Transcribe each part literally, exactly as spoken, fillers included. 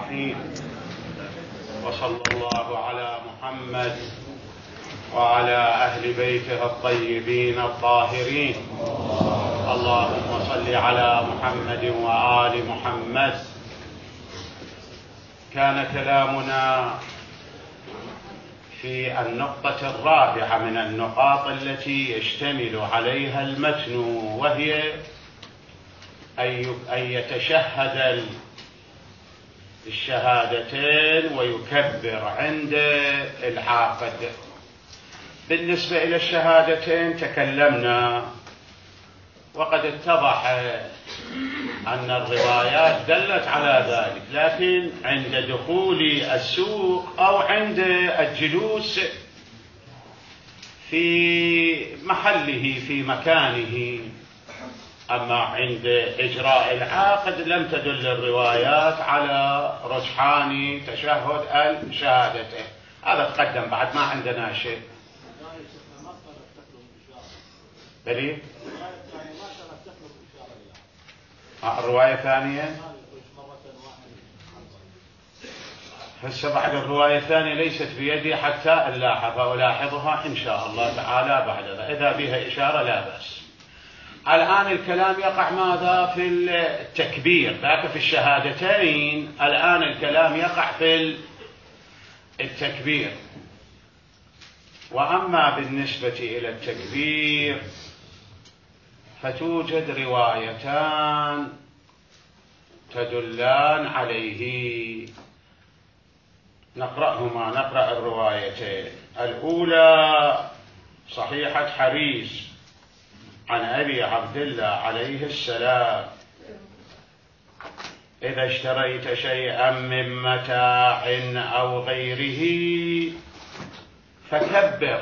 الرحيم. وصلى الله على محمد وعلى أهل بيته الطيبين الطاهرين. اللهم صل على محمد وآل محمد. كان كلامنا في النقطة الرابعة من النقاط التي يشتمل عليها المتن، وهي أن يتشهد الشهادتين ويكبر عند العاقد. بالنسبة إلى الشهادتين تكلمنا، وقد اتضح أن الروايات دلت على ذلك، لكن عند دخول السوق أو عند الجلوس في محله في مكانه، أما عند إجراء العقد لم تدل الروايات على رجحان تشهد الشهادتين. هذا تقدم بعد، ما عندنا شيء. بلي الرواية الثانية هسه بعد الرواية الثانية ليست بيدي حتى ألاحظها ولاحظها إن شاء الله تعالى بعدها، إذا بها إشارة لا بأس. الآن الكلام يقع ماذا؟ في التكبير، ذاك في الشهادتين، الآن الكلام يقع في التكبير. وأما بالنسبة إلى التكبير فتوجد روايتان تدلان عليه، نقرأهما. نقرأ الروايتين. الأولى صحيحة حريز عن أبي عبد الله عليه السلام: إذا اشتريت شيئا من متاع أو غيره فكبر،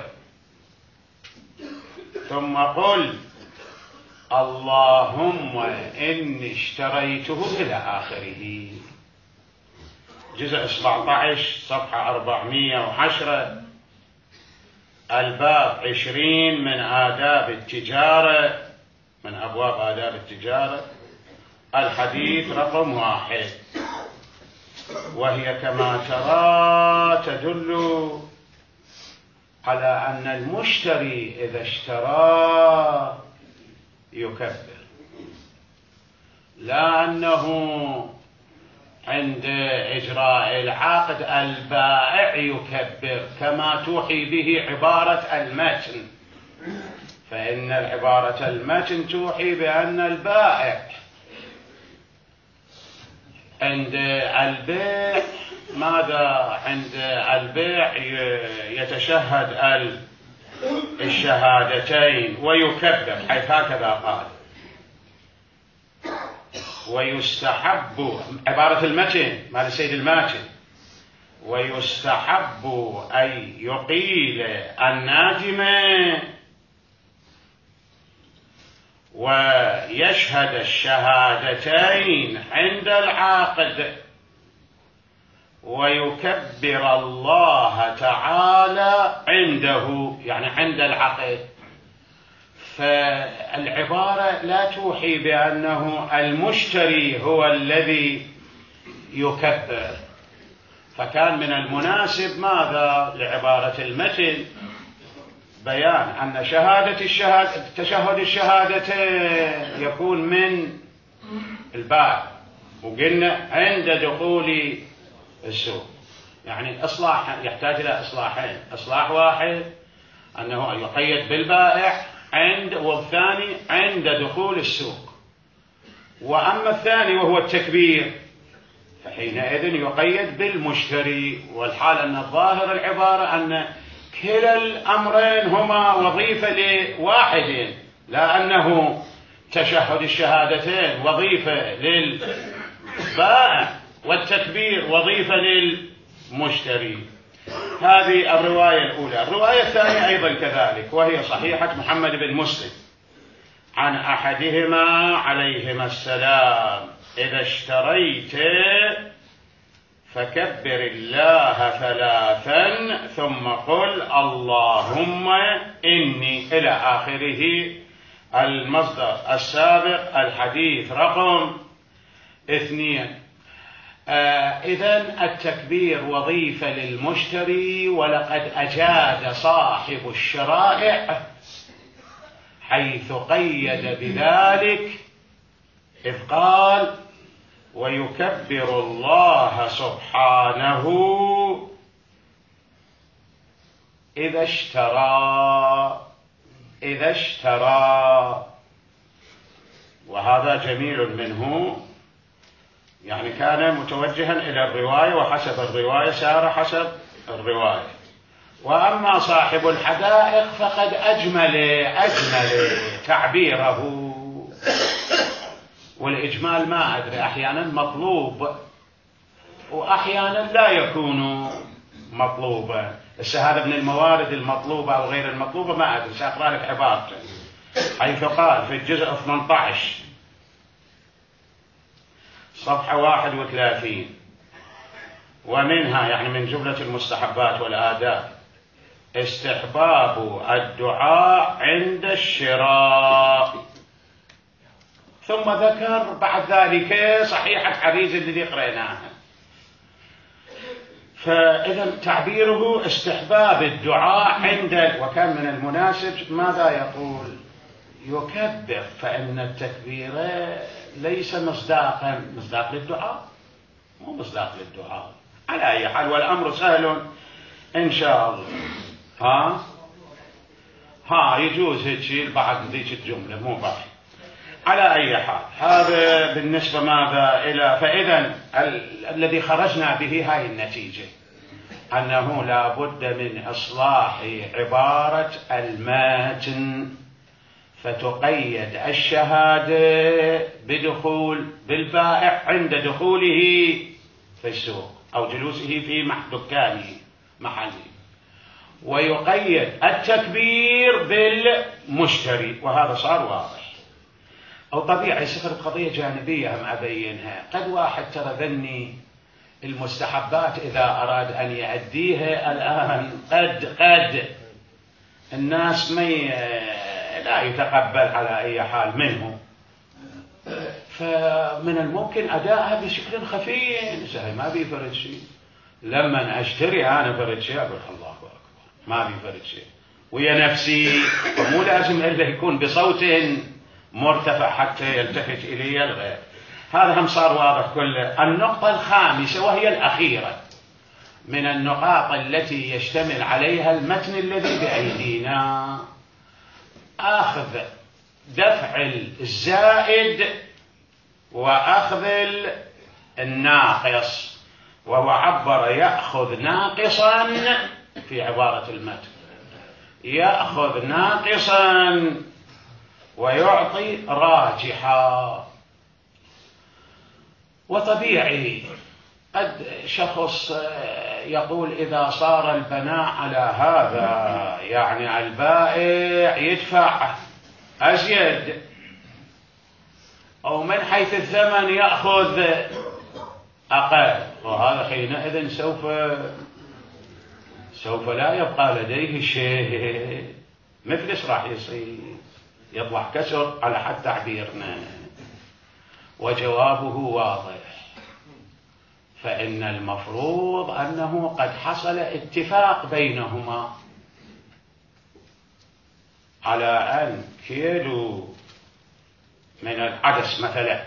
ثم قل اللهم إني اشتريته إلى آخره. جزء سبعة عشر صفحة أربعمائة وعشرة، الباب عشرين من آداب التجارة، من أبواب آداب التجارة، الحديث رقم واحد. وهي كما ترى تدل على أن المشتري إذا اشترى يكبر، لا أنه عند إجراء العقد البائع يكبر، كما توحي به عبارة المتن. فإن العبارة المتن توحي بأن البائع عند البيع ماذا؟ عند البيع يتشهد الشهادتين ويكبر، حيث هكذا قال. ويستحب، عبارة المتن مال السيد الماتن، ويستحب أن يقيل الناجم ويشهد الشهادتين عند العاقد ويكبر الله تعالى عنده، يعني عند العقد. فالعبارة لا توحي بأنه المشتري هو الذي يكبر، فكان من المناسب ماذا لعبارة المتن؟ بيان أن شهادة الشهادة تشهد الشهادتين يكون من الباب، وقلنا عند دخول السوق. يعني إصلاح يحتاج إلى إصلاحين: إصلاح واحد أنه يقيد بالبائع عند، والثاني عند دخول السوق. وأما الثاني وهو التكبير فحينئذ يقيد بالمشتري. والحال أن الظاهر العبارة أن كلا الأمرين هما وظيفة لواحد، لا أنه تشهد الشهادتين وظيفة للبائع والتكبير وظيفة للمشتري. هذه الرواية الأولى. الرواية الثانية أيضا كذلك، وهي صحيحة محمد بن مسلم عن أحدهما عليهما السلام: إذا اشتريت فكبر الله ثلاثا ثم قل اللهم إني، إلى آخره المصدر السابق، الحديث رقم اثنين. آه إذن التكبير وظيفة للمشتري، ولقد أجاد صاحب الشرائع حيث قيد بذلك إذ قال: ويكبر الله سبحانه إذا اشترى إذا اشترى. وهذا جميل منه، يعني كان متوجها إلى الرواية، وحسب الرواية سار حسب الرواية. وأما صاحب الحدائق فقد أجمل أجمل تعبيره، والإجمال ما أدري أحيانا مطلوب وأحيانا لا يكون مطلوبا. بس هذا من الموارد المطلوبة أو غير المطلوبة ما أدري، سأقرأ لك عبارته حيث قال في الجزء ثمانية عشر صفحة واحد وثلاثين: ومنها، يعني من جملة المستحبات والآداب، استحباب الدعاء عند الشراء. ثم ذكر بعد ذلك صحيحة حديث الذي قرأناها. فإذا تعبيره استحباب الدعاء عند، وكان من المناسب ماذا يقول؟ يكبر، فإن التكبير ليس مصداقا مصداق للدعاء، مو مصداق للدعاء على أي حال، والأمر سهل إن شاء الله. ها ها يجوز هيك بعد ذيك الجملة، مو باقي. على أي حال هذا بالنسبة ماذا إلى، فإذا ال... الذي خرجنا به هاي النتيجة، أنه لا بد من إصلاح عبارة الماتن، فتقيد الشهادة بدخول بالبائع عند دخوله في السوق أو جلوسه في دكانه محله، ويقيد التكبير بالمشتري، وهذا صار واضح. أو طبيعي صفر قضية جانبية هم أبينها. قد واحد ترى ذني المستحبات إذا أراد أن يأديها الآن قد قد الناس ما لا يتقبل على أي حال منه، فمن الممكن أدائها بشكل خفي، سهل ما بيفرد شيء. لما أشتري أنا فرد شيء أقول الله أكبر، ما بيفرد شيء ويا نفسي، ومو لازم إلا يكون بصوت مرتفع حتى يلتفت إلي الغير. هذا هم صار واضح كله. النقطة الخامسة وهي الأخيرة من النقاط التي يشتمل عليها المتن الذي بأيدينا، أخذ دفع الزائد وأخذ الناقص، وهو عبر يأخذ ناقصا في عبارة المتن، يأخذ ناقصا ويعطي راجحا. وطبيعي قد شخص يقول إذا صار البناء على هذا يعني البائع يدفع أزيد، أو من حيث الثمن يأخذ أقل، وهذا حينئذ سوف سوف لا يبقى لديه شيء. مثل ايش راح يصير؟ يطلع كسر على حد تعبيرنا. وجوابه واضح، فإن المفروض أنه قد حصل اتفاق بينهما على أن كيلو من العدس مثلا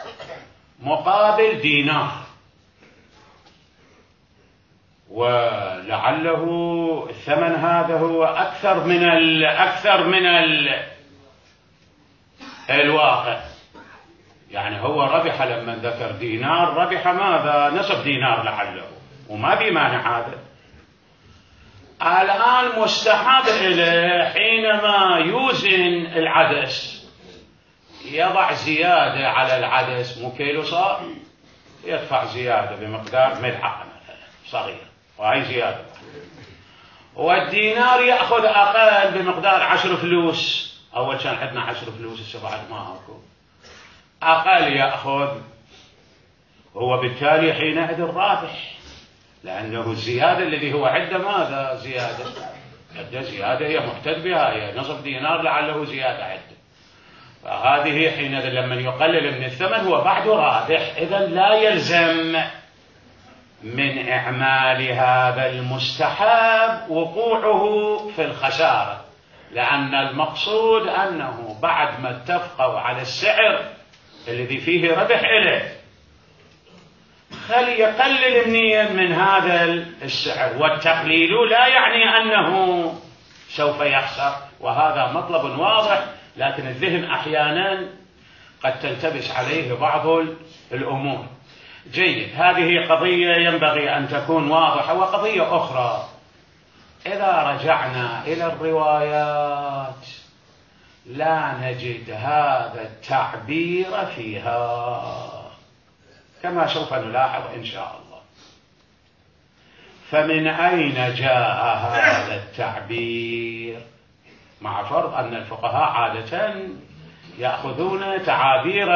مقابل دينار، ولعله الثمن هذا هو أكثر من الأكثر من ال الواقع. يعني هو ربح لما ذكر دينار، ربح ماذا؟ نصف دينار لعله، وما بمانع هذا. الآن مستحب إليه حينما يوزن العدس يضع زيادة على العدس، مو كيلو صار، يدفع زيادة بمقدار ملحقة مثلا صغير، وهي زيادة. والدينار يأخذ أقل بمقدار عشر فلوس، أول كان عندنا عشر فلوس، هسه بعد ما أكو، أقل يأخذ، هو بالتالي حينئذ رابح، لأنه الزيادة الذي هو عنده ماذا؟ زيادة، عنده زيادة هي محتد بها، هي نصف دينار لعله زيادة عنده، فهذه حينئذ لما يقلل من الثمن هو بعده رابح. إذا لا يلزم من إعمال هذا المستحب وقوعه في الخسارة، لأن المقصود أنه بعد ما اتفقوا على السعر الذي فيه ربح إليه خلي يقلل منيا من هذا السعر، والتقليل لا يعني أنه سوف يخسر، وهذا مطلب واضح، لكن الذهن أحيانا قد تلتبس عليه بعض الأمور. جيد، هذه قضية ينبغي أن تكون واضحة. وقضية أخرى، إذا رجعنا إلى الروايات لا نجد هذا التعبير فيها كما سوف نلاحظ إن شاء الله. فمن أين جاء هذا التعبير؟ مع فرض أن الفقهاء عادة يأخذون تعابير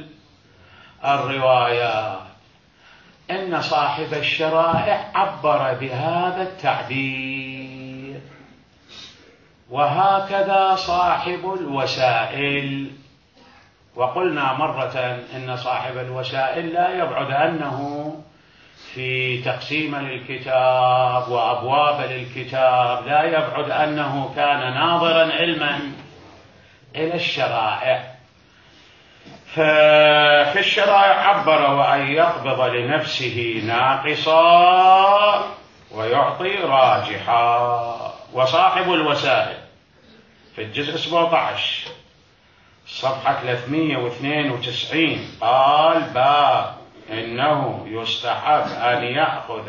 الروايات، إن صاحب الشرائع عبر بهذا التعبير، وهكذا صاحب الوسائل. وقلنا مرة إن صاحب الوسائل لا يبعد أنه في تقسيم للكتاب وأبواب للكتاب لا يبعد أنه كان ناظرا علما إلى الشرائع. ففي الشرائع عبر وأن يقبض لنفسه ناقصا ويعطي راجحا. وصاحب الوسائل في الجزء سبعة عشر صفحة ثلاثمئة واثنين وتسعين قال: باب إنه يستحب أن يأخذ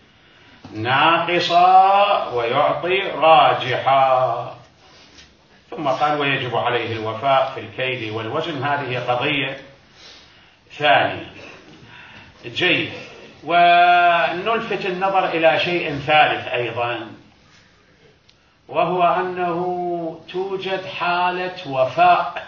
ناقصا ويعطي راجحا. ثم قال: ويجب عليه الوفاء في الكيل والوزن. هذه قضية ثانية. جيد، ونلفت النظر إلى شيء ثالث أيضا، وهو أنه توجد حالة وفاء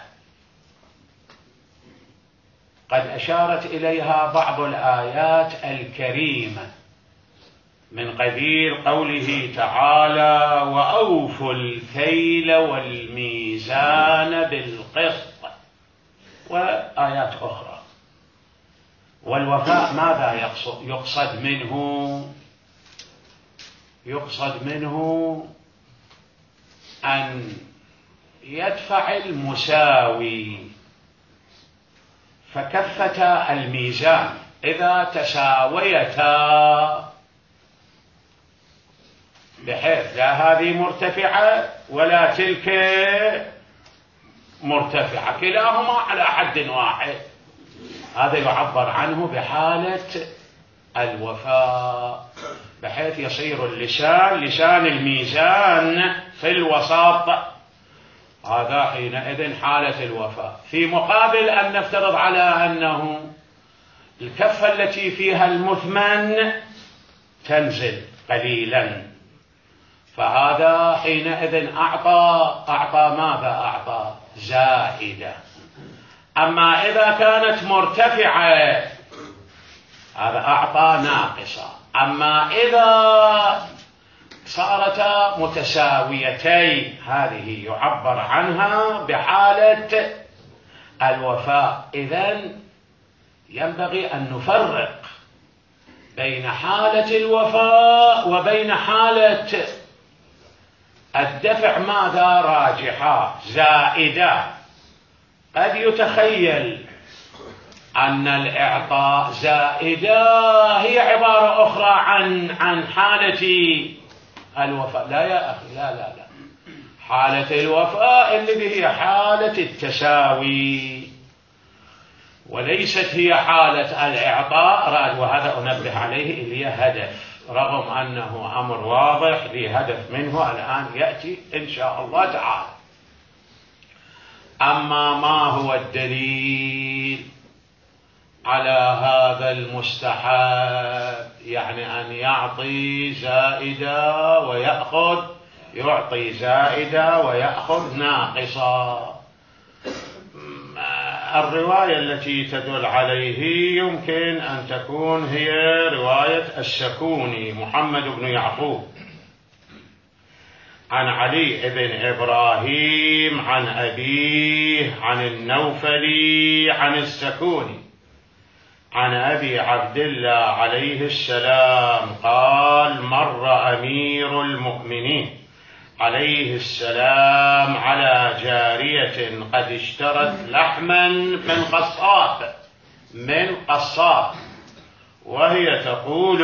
قد أشارت إليها بعض الآيات الكريمة من قبيل قوله تعالى: وأوفوا الكيل والميزان بالقسط، وآيات أخرى. والوفاء ماذا يقصد منه؟ يقصد منه أن يدفع المساوي، فكفتا الميزان إذا تساويتا بحيث لا هذه مرتفعة ولا تلك مرتفعة، كلاهما على حد واحد، هذا يعبر عنه بحالة الوفاء، بحيث يصير اللسان لسان الميزان في الوسط، هذا حينئذ حالة الوفاء. في مقابل أن نفترض على أنه الكفة التي فيها المثمن تنزل قليلا، فهذا حينئذ أعطى أعطى ماذا أعطى؟ زائدة. أما إذا كانت مرتفعة هذا أعطى ناقصة. أما إذا صارتا متساويتين هذه يعبر عنها بحالة الوفاء. إذن ينبغي أن نفرق بين حالة الوفاء وبين حالة الدفع ماذا راجحة زائدة. قد يتخيل أن الإعطاء زائدة هي عبارة أخرى عن عن حالة الوفاء. لا يا أخي، لا لا لا، حالة الوفاء الذي هي حالة التساوي، وليست هي حالة الإعطاء. وهذا أنبه عليه اللي هي هدف، رغم أنه أمر واضح لي هدف منه الآن يأتي إن شاء الله تعالى. أما ما هو الدليل على هذا المستحب، يعني أن يعطي زائدة ويأخذ يعطي زائدة ويأخذ ناقصة؟ الرواية التي تدل عليه يمكن أن تكون هي رواية السكوني محمد بن يعقوب عن علي بن إبراهيم عن أبيه عن النوفلي عن السكوني عن أبي عبد الله عليه السلام قال: مر أمير المؤمنين عليه السلام على جارية قد اشترت لحما من قصاب من قصاب وهي تقول: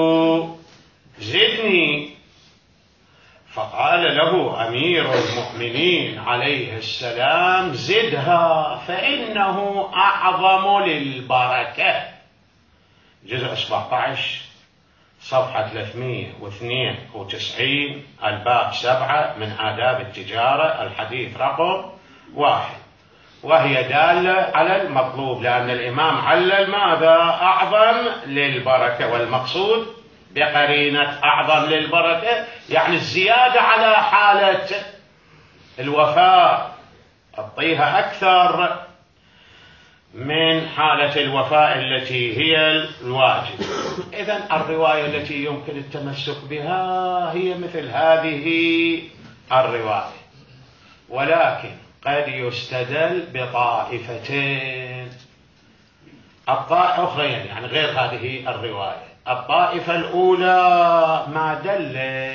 زدني. فقال له أمير المؤمنين عليه السلام: زدها فإنه أعظم للبركة. جزء سبعة عشر صفحة ثلاثمئة واثنين وتسعين الباب سبعة من آداب التجارة الحديث رقم واحد، وهي دالة على المطلوب، لأن الإمام علل ماذا؟ أعظم للبركة، والمقصود بقرينة أعظم للبركة يعني الزيادة على حالة الوفاء، أعطيها أكثر من حالة الوفاء التي هي الواجب. إذن الرواية التي يمكن التمسك بها هي مثل هذه الرواية، ولكن قد يستدل بطائفتين الطائفة أخرين يعني غير هذه الرواية. الطائفة الأولى ما دل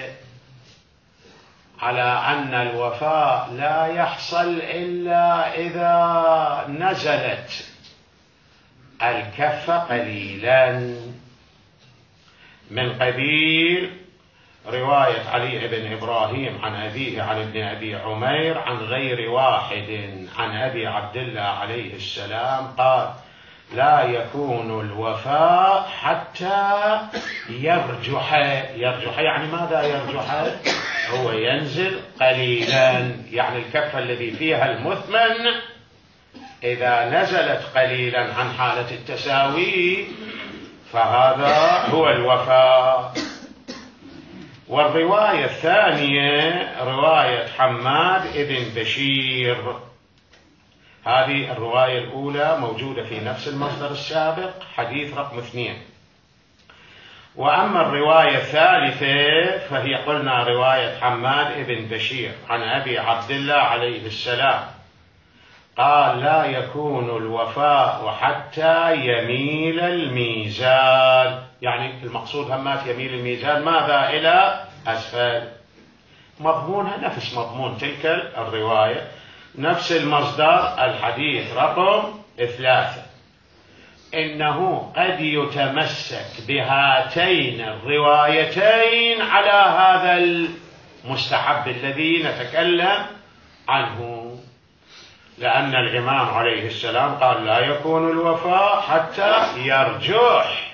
على أن الوفاء لا يحصل إلا إذا نزلت الكفة قليلا، من قبيل رواية علي بن إبراهيم عن أبيه عن ابن أبي عمير عن غير واحد عن أبي عبد الله عليه السلام قال: لا يكون الوفاء حتى يرجح. يرجح يعني ماذا يرجح؟ هو ينزل قليلا، يعني الكفة الذي فيها المثمن إذا نزلت قليلا عن حالة التساوي فهذا هو الوفاء. والرواية الثانية رواية حماد بن بشير، هذه الرواية الأولى موجودة في نفس المصدر السابق حديث رقم اثنين. وأما الرواية الثالثة فهي قلنا رواية حماد بن بشير عن أبي عبد الله عليه السلام قال: لا يكون الوفاء حتى يميل الميزان، يعني المقصود همات يميل الميزان ماذا؟ إلى أسفل. مضمونها نفس مضمون تلك الرواية، نفس المصدر الحديث رقم ثلاثة. إنه قد يتمسك بهاتين الروايتين على هذا المستحب الذي نتكلم عنه، لأن الإمام عليه السلام قال: لا يكون الوفاء حتى يرجح،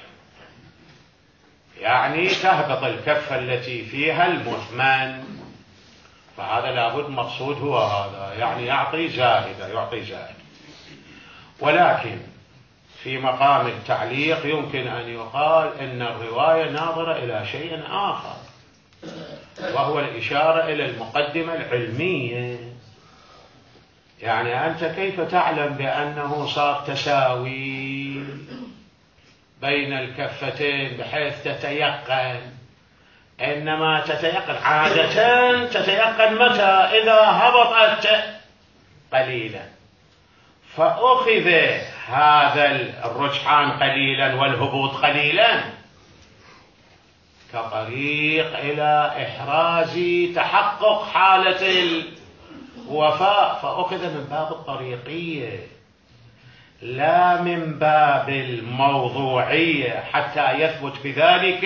يعني تهبط الكفة التي فيها المثمن، فهذا لابد مقصود هو هذا، يعني يعطي زائدة يعطي زائدة. ولكن في مقام التعليق يمكن أن يقال إن الرواية ناظرة إلى شيء آخر، وهو الإشارة إلى المقدمة العلمية. يعني أنت كيف تعلم بأنه صار تساوي بين الكفتين بحيث تتيقن؟ إنما تتيقن عادة تتيقن متى؟ إذا هبطت قليلا، فأخذ هذا الرجحان قليلا والهبوط قليلا كطريق إلى إحراز تحقق حالة الوفاء، فأخذ من باب الطريقية لا من باب الموضوعية، حتى يثبت بذلك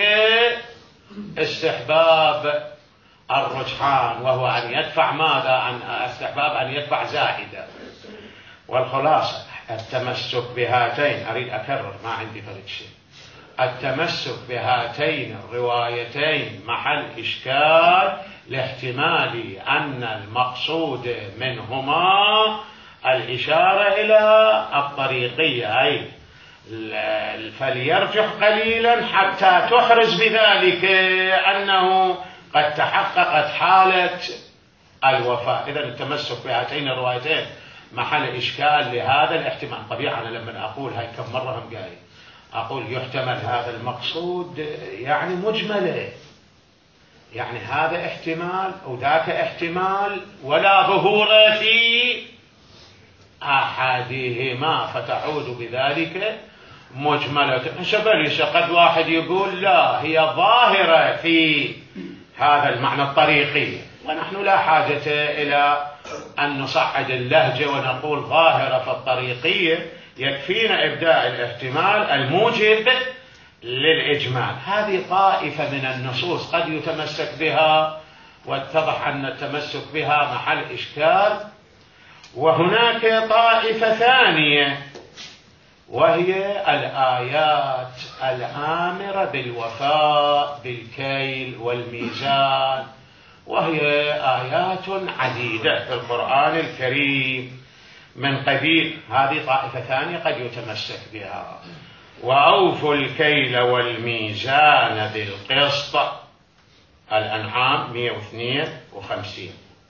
استحباب الرجحان، وهو أن يدفع ماذا؟ عن استحباب أن يدفع زائدة. والخلاصة التمسك بهاتين، أريد أكرر ما عندي فرق شيء، التمسك بهاتين الروايتين محل إشكال لاحتمال أن المقصود منهما الإشارة إلى الطريقية، أي فليرجح قليلا حتى تحرز بذلك أنه قد تحققت حالة الوفاة. إذن التمسك بهاتين الروايتين محل إشكال لهذا الاحتمال. طبيعي أنا لما أقول هاي كم مرة هم قايل أقول يحتمل هذا المقصود يعني مجملة، يعني هذا احتمال وذاك احتمال ولا ظهور في أحدهما، فتعود بذلك مجملة شبلش. قد واحد يقول لا هي ظاهرة في هذا المعنى الطريقي، ونحن لا حاجة إلى أن نصعد اللهجة ونقول ظاهرة في الطريقية، يكفينا إبداء الاحتمال الموجب للإجمال. هذه طائفة من النصوص قد يتمسك بها واتضح أن التمسك بها محل إشكال. وهناك طائفة ثانية وهي الآيات الآمرة بالوفاء بالكيل والميزان، وهي آيات عديدة في القرآن الكريم من قبيل هذه طائفة ثانية قد يتمسك بها. وأوفوا الكيل والميزان بالقسط، الأنعام مئة واثنين وخمسين.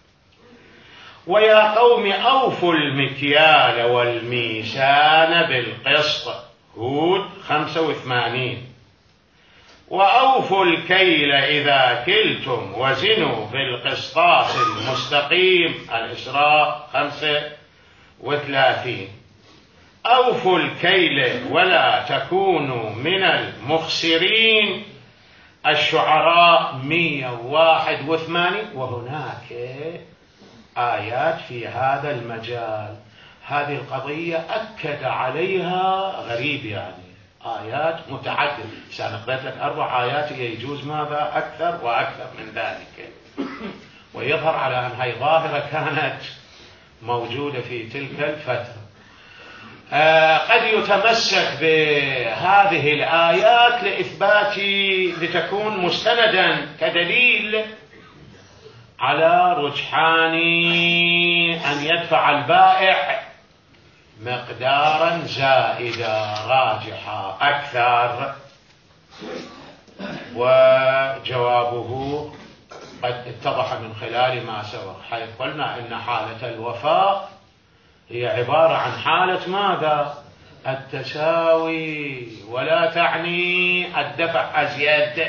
ويا قوم أوفوا المكيال والميزان بالقسط، هود خمسة وثمانين. وأوفوا الكيل إذا كلتم وزنوا بالقسطاس المستقيم، الإسراء خمسة وثلاثين. أوفوا الكيل ولا تكونوا من المخسرين، الشعراء مئة وواحد وثمانين. وهناك آيات في هذا المجال. هذه القضية أكد عليها غريب، يعني آيات متعددة. سنقرأ لك أربع آيات يجوز ماذا أكثر وأكثر من ذلك، ويظهر على أن هذه ظاهرة كانت موجودة في تلك الفترة. آه قد يتمسك بهذه الآيات لإثبات لتكون مستندا كدليل على رجحان أن يدفع البائع مقدارا زائدا راجحا أكثر. وجوابه قد اتضح من خلال ما سبق، حيث قلنا إن حالة الوفاء هي عبارة عن حالة ماذا؟ التساوي، ولا تعني الدفع أزيد،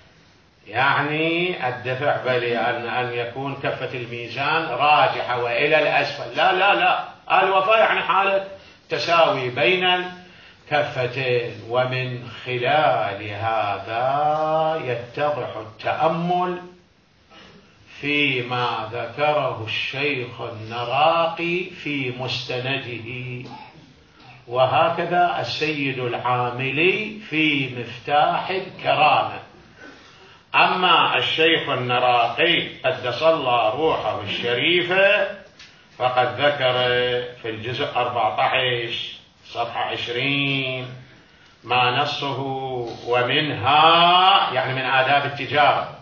يعني الدفع بل أن أن يكون كفة الميزان راجحة وإلى الأسفل. لا لا لا، الوفاء يعني حالة تساوي بين الكفتين. ومن خلال هذا يتضح التأمل فيما ذكره الشيخ النراقي في مستنده، وهكذا السيد العاملي في مفتاح الكرامة. أما الشيخ النراقي قدس الله روحه الشريفة فقد ذكر في الجزء أربعة عشر صفحة عشرين ما نصه: ومنها، يعني من آداب التجارة،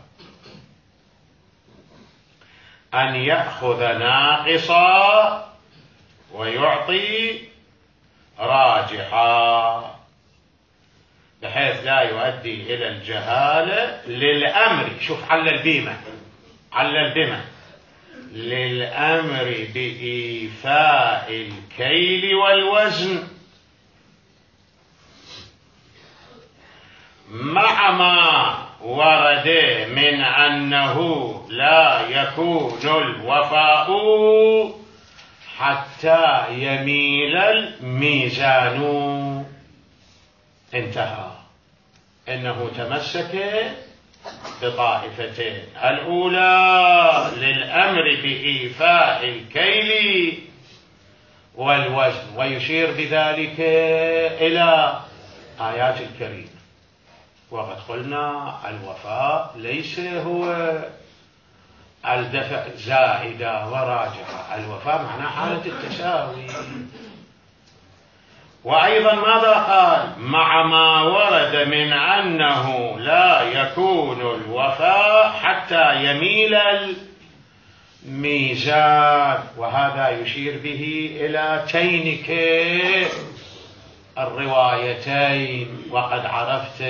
أن يأخذ ناقصا ويعطي راجحا، بحيث لا يؤدي إلى الجهالة للأمر. شوف علل بيمة، علل بما للأمر بإيفاء الكيل والوزن مع ما ورد من أنه لا يكون الوفاء حتى يميل الميزان. انتهى. إنه تمسك بطائفتين: الأولى للأمر بإيفاء الكيل والوزن، ويشير بذلك إلى آيات الكريمة. وقد قلنا الوفاء ليس هو الدفع زائدة وراجحة، الوفاء معناه حالة التساوي. وأيضا ماذا قال؟ مع ما ورد من أنه لا يكون الوفاء حتى يميل الميزان، وهذا يشير به إلى تينك الروايتين. وقد عرفت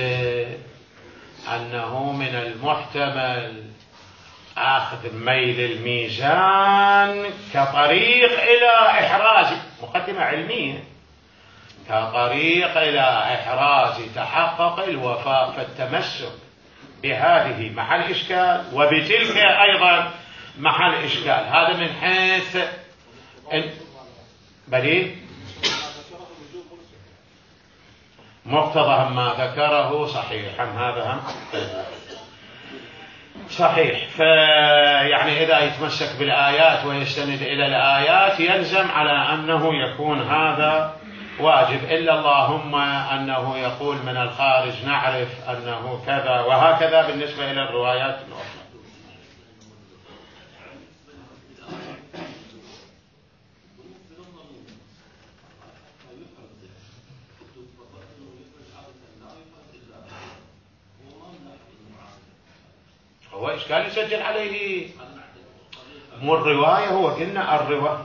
أنه من المحتمل أخذ ميل الميزان كطريق إلى إحراز، مقدمة علمية، كطريق إلى إحراز تحقق الوفاء. فالتمسك بهذه محل إشكال، وبتلك أيضا محل إشكال. هذا من حيث بلي مقتضى ما ذكره صحيح، هم هذا هم صحيح. فيعني إذا يتمسك بالآيات ويستند إلى الآيات يلزم على أنه يكون هذا واجب، إلا اللهم أنه يقول من الخارج نعرف أنه كذا، وهكذا بالنسبة إلى الروايات الأخرى. هو إشكال يسجل عليه مو الرواية، هو قلنا الرواية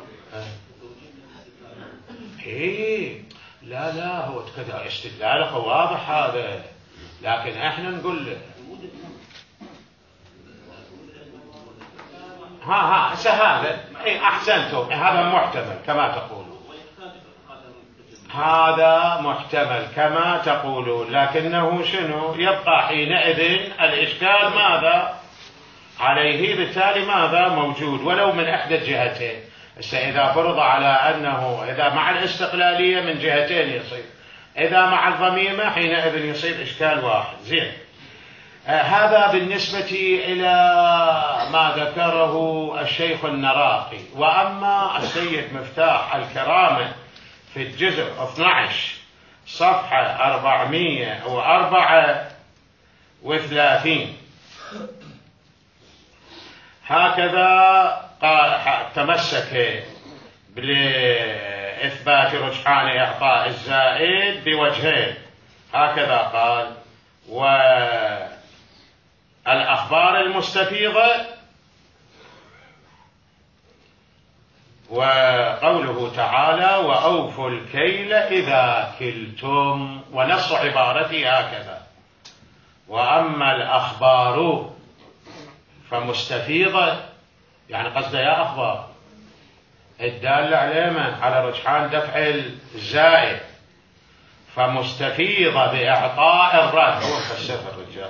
إيه لا لا هو كذا استدلالك واضح هذا، لكن احنا نقول له ها ها هذا اي احسنتم، هذا محتمل كما تقولون، هذا محتمل كما تقولون، لكنه شنو يبقى حينئذ الإشكال ماذا عليه، بالتالي ماذا موجود ولو من إحدى الجهتين. إذا فرض على أنه إذا مع الاستقلالية من جهتين يصير، إذا مع الضميمة حينئذ يصير إشكال واحد. زين، آه هذا بالنسبة إلى ما ذكره الشيخ النراقي. وأما السيد مفتاح الكرامة في الجزء اثني عشر صفحة أربعمائة وأربعة وثلاثين هكذا تمسك بإثبات رجحان إعطاء الزائد بوجهين، هكذا قال: والأخبار المستفيضة، وقوله تعالى: وأوفوا الكيل إذا كلتم، ونص عبارته هكذا: وأما الأخبار فمستفيضة، يعني قصده يا أخبار الدالة على من؟ على رجحان دفع الزائد، فمستفيضة بإعطاء الرد، هو فسر الرجال،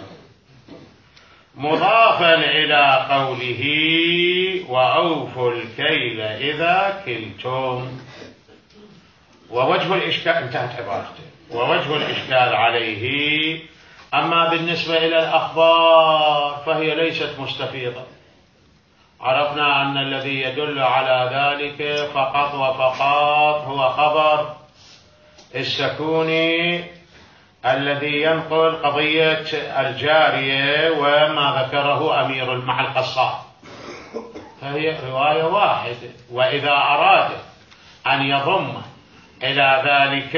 مضافا إلى قوله: وأوفوا الكيل إذا كلتم. ووجه الإشكال، انتهت عبارته، ووجه الإشكال عليه: أما بالنسبة إلى الأخبار فهي ليست مستفيضة، عرفنا أن الذي يدل على ذلك فقط وفقط هو خبر السكوني الذي ينقل قضية الجارية وما ذكره أمير مع القصاب، فهي رواية واحدة. وإذا أراد أن يضم إلى ذلك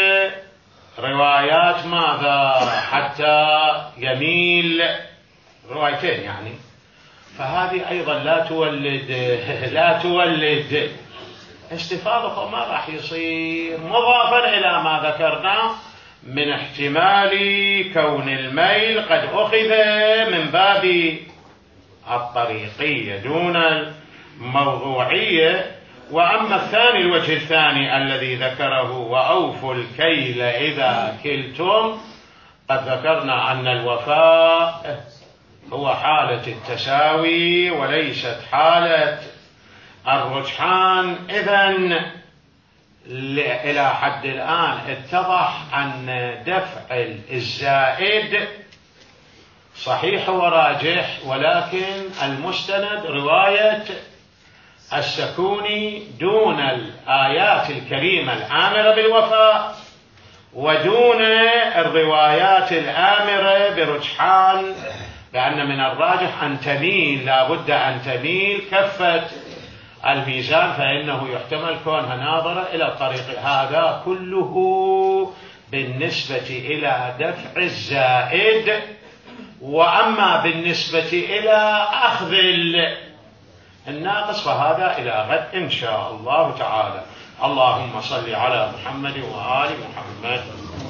روايات ماذا حتى يميل روايتين يعني، فهذه أيضا لا تولد لا تولد استفاضة، ما راح يصير، مضافا إلى ما ذكرنا من احتمال كون الميل قد أخذ من باب الطريقية دون الموضوعية. وأما الثاني، الوجه الثاني الذي ذكره: وأوفوا الكيل إذا كلتم، قد ذكرنا أن الوفاء هو حالة التساوي وليست حالة الرجحان. إذن إلى حد الآن اتضح أن دفع الزائد صحيح وراجح، ولكن المستند رواية السكوني دون الآيات الكريمة الآمرة بالوفاء، ودون الروايات الآمرة برجحان، لأن من الراجح أن تميل، لا بد أن تميل كفة الميزان، فإنه يحتمل كونها ناظرة إلى الطريق. هذا كله بالنسبة إلى دفع الزائد. وأما بالنسبة إلى أخذ الناقص فهذا إلى غد إن شاء الله تعالى. اللهم صل على محمد وآل محمد.